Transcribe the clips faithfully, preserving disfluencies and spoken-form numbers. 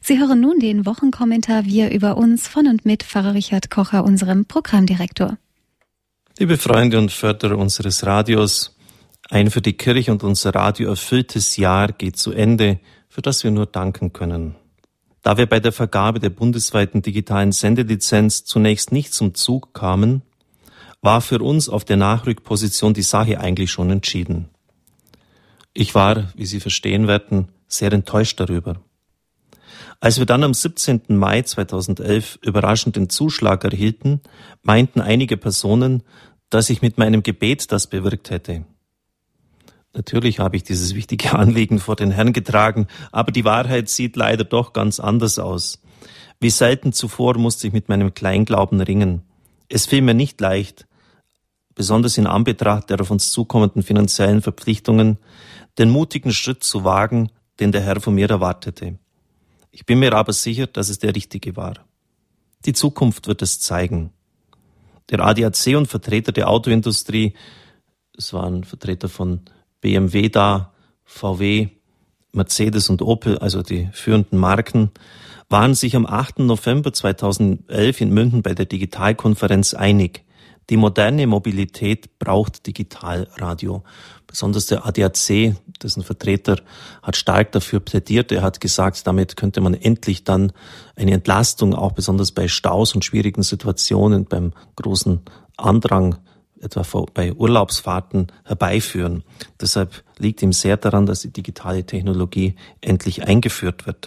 Sie hören nun den Wochenkommentar Wir über uns von und mit Pfarrer Richard Kocher, unserem Programmdirektor. Liebe Freunde und Förderer unseres Radios, ein für die Kirche und unser Radio erfülltes Jahr geht zu Ende, für das wir nur danken können. Da wir bei der Vergabe der bundesweiten digitalen Sendelizenz zunächst nicht zum Zug kamen, war für uns auf der Nachrückposition die Sache eigentlich schon entschieden. Ich war, wie Sie verstehen werden, sehr enttäuscht darüber. Als wir dann am siebzehnten Mai zweitausendelf überraschend den Zuschlag erhielten, meinten einige Personen, dass ich mit meinem Gebet das bewirkt hätte. Natürlich habe ich dieses wichtige Anliegen vor den Herrn getragen, aber die Wahrheit sieht leider doch ganz anders aus. Wie selten zuvor musste ich mit meinem Kleinglauben ringen. Es fiel mir nicht leicht, besonders in Anbetracht der auf uns zukommenden finanziellen Verpflichtungen, den mutigen Schritt zu wagen, den der Herr von mir erwartete. Ich bin mir aber sicher, dass es der richtige war. Die Zukunft wird es zeigen. Der A D A C und Vertreter der Autoindustrie, es waren Vertreter von B M W da, V W, Mercedes und Opel, also die führenden Marken, waren sich am achten November zweitausendelf in München bei der Digitalkonferenz einig. Die moderne Mobilität braucht Digitalradio. Besonders der A D A C, dessen Vertreter, hat stark dafür plädiert. Er hat gesagt, damit könnte man endlich dann eine Entlastung, auch besonders bei Staus und schwierigen Situationen, beim großen Andrang, etwa bei Urlaubsfahrten, herbeiführen. Deshalb liegt ihm sehr daran, dass die digitale Technologie endlich eingeführt wird.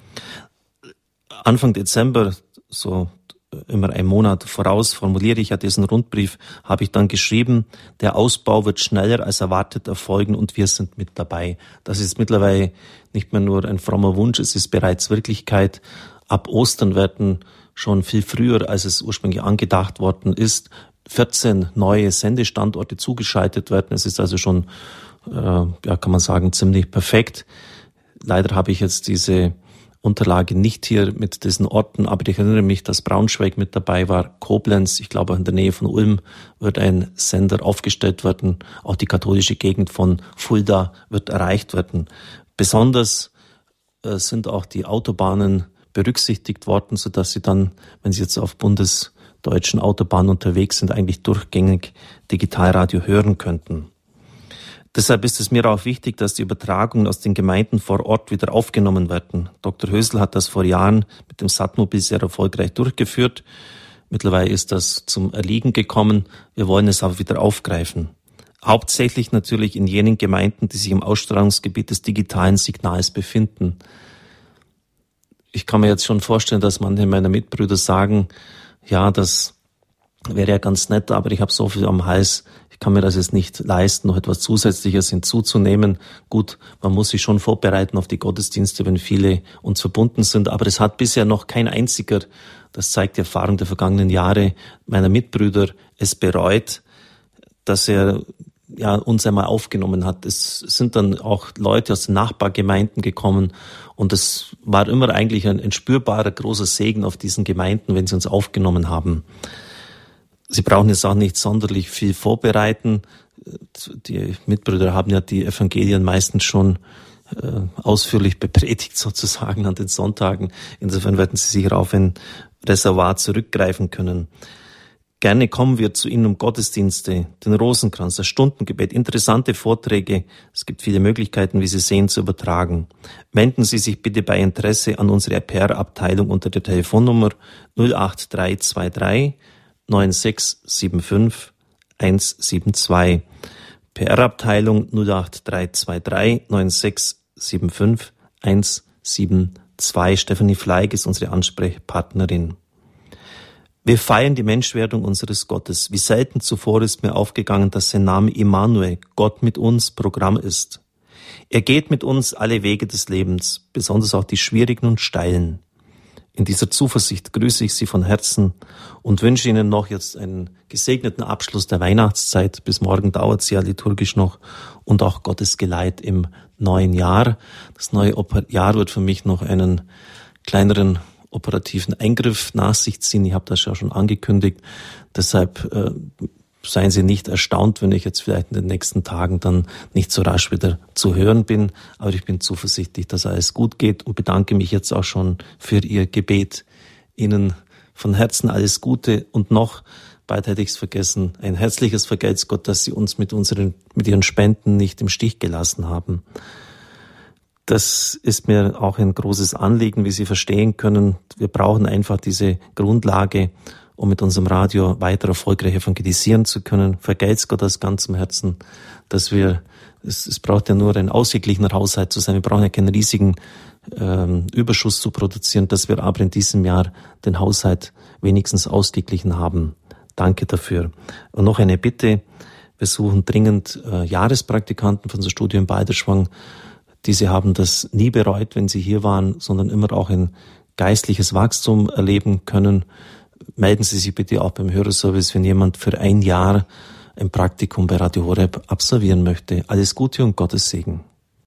Anfang Dezember, so immer einen Monat voraus, formuliere ich ja diesen Rundbrief, habe ich dann geschrieben, der Ausbau wird schneller als erwartet erfolgen und wir sind mit dabei. Das ist mittlerweile nicht mehr nur ein frommer Wunsch, es ist bereits Wirklichkeit. Ab Ostern werden schon viel früher, als es ursprünglich angedacht worden ist, vierzehn neue Sendestandorte zugeschaltet werden. Es ist also schon, äh, ja, kann man sagen, ziemlich perfekt. Leider habe ich jetzt diese Unterlage nicht hier mit diesen Orten, aber ich erinnere mich, dass Braunschweig mit dabei war, Koblenz, ich glaube in der Nähe von Ulm wird ein Sender aufgestellt werden, auch die katholische Gegend von Fulda wird erreicht werden. Besonders äh, sind auch die Autobahnen berücksichtigt worden, sodass sie dann, wenn sie jetzt auf bundesdeutschen Autobahnen unterwegs sind, eigentlich durchgängig Digitalradio hören könnten. Deshalb ist es mir auch wichtig, dass die Übertragungen aus den Gemeinden vor Ort wieder aufgenommen werden. Doktor Hösel hat das vor Jahren mit dem Satmobil sehr erfolgreich durchgeführt. Mittlerweile ist das zum Erliegen gekommen. Wir wollen es aber wieder aufgreifen. Hauptsächlich natürlich in jenen Gemeinden, die sich im Ausstrahlungsgebiet des digitalen Signals befinden. Ich kann mir jetzt schon vorstellen, dass manche meiner Mitbrüder sagen, ja, das wäre ja ganz nett, aber ich habe so viel am Hals, ich kann mir das jetzt nicht leisten, noch etwas Zusätzliches hinzuzunehmen. Gut, man muss sich schon vorbereiten auf die Gottesdienste, wenn viele uns verbunden sind, aber es hat bisher noch kein einziger, das zeigt die Erfahrung der vergangenen Jahre, meiner Mitbrüder, es bereut, dass er ja uns einmal aufgenommen hat. Es sind dann auch Leute aus den Nachbargemeinden gekommen und es war immer eigentlich ein, ein spürbarer großer Segen auf diesen Gemeinden, wenn sie uns aufgenommen haben. Sie brauchen jetzt auch nicht sonderlich viel vorbereiten. Die Mitbrüder haben ja die Evangelien meistens schon äh, ausführlich bepredigt sozusagen an den Sonntagen. Insofern werden Sie sicher auf ein Reservoir zurückgreifen können. Gerne kommen wir zu Ihnen um Gottesdienste, den Rosenkranz, das Stundengebet, interessante Vorträge. Es gibt viele Möglichkeiten, wie Sie sehen, zu übertragen. Wenden Sie sich bitte bei Interesse an unsere R P R-Abteilung unter der Telefonnummer null acht drei zwei drei neun sechs sieben fünf eins sieben zwei. P R-Abteilung null acht drei zwei drei neun sechs sieben fünf eins sieben zwei. Stefanie Fleig ist unsere Ansprechpartnerin. Wir feiern die Menschwerdung unseres Gottes. Wie selten zuvor ist mir aufgegangen, dass sein Name Immanuel, Gott mit uns, Programm ist. Er geht mit uns alle Wege des Lebens, besonders auch die schwierigen und steilen. In dieser Zuversicht grüße ich Sie von Herzen und wünsche Ihnen noch jetzt einen gesegneten Abschluss der Weihnachtszeit. Bis morgen dauert es ja liturgisch noch und auch Gottes Geleit im neuen Jahr. Das neue Jahr wird für mich noch einen kleineren operativen Eingriff nach sich ziehen. Ich habe das ja schon angekündigt. Deshalb äh, seien Sie nicht erstaunt, wenn ich jetzt vielleicht in den nächsten Tagen dann nicht so rasch wieder zu hören bin. Aber ich bin zuversichtlich, dass alles gut geht und bedanke mich jetzt auch schon für Ihr Gebet. Ihnen von Herzen alles Gute und noch, bald hätte ich es vergessen, ein herzliches Vergelt's Gott, dass Sie uns mit unseren, mit Ihren Spenden nicht im Stich gelassen haben. Das ist mir auch ein großes Anliegen, wie Sie verstehen können. Wir brauchen einfach diese Grundlage, um mit unserem Radio weiter erfolgreich evangelisieren zu können. Vergelt's Gott aus ganzem Herzen, dass wir, es, es braucht ja nur ein ausgeglichener Haushalt zu sein. Wir brauchen ja keinen riesigen ähm, Überschuss zu produzieren, dass wir aber in diesem Jahr den Haushalt wenigstens ausgeglichen haben. Danke dafür. Und noch eine Bitte. Wir suchen dringend äh, Jahrespraktikanten für unser Studium Balderschwang. Diese haben das nie bereut, wenn sie hier waren, sondern immer auch ein geistliches Wachstum erleben können. Melden Sie sich bitte auch beim Hörerservice, wenn jemand für ein Jahr ein Praktikum bei Radio Horeb absolvieren möchte. Alles Gute und Gottes Segen.